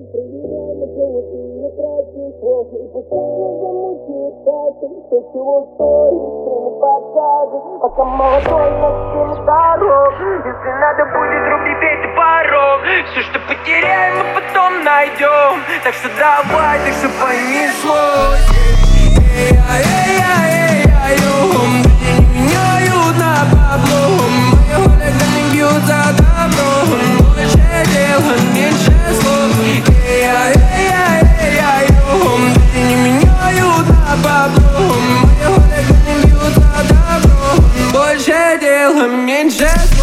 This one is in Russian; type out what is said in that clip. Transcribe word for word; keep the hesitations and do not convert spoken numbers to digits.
проверяй, на кого ты ее тратишь. Ох, и пускай нас замучает каждый, кто чего стоит, время покажет. Пока молодой, на всем дорог. Если надо будет, руби бей порог. Все, что потеряем, мы потом найдем. Так что давай, так что понеслось. Эй-ай-эй-ай-эй-ай-ой, люди не меняют на бабло. Мои хулиганы бьют за добро. Больше дела, меньше слов. Эй-ай-эй-ай-эй-ай-ой, люди не меняют на бабло. Мои хулиганы бьют за добро. Больше дела, меньше слов.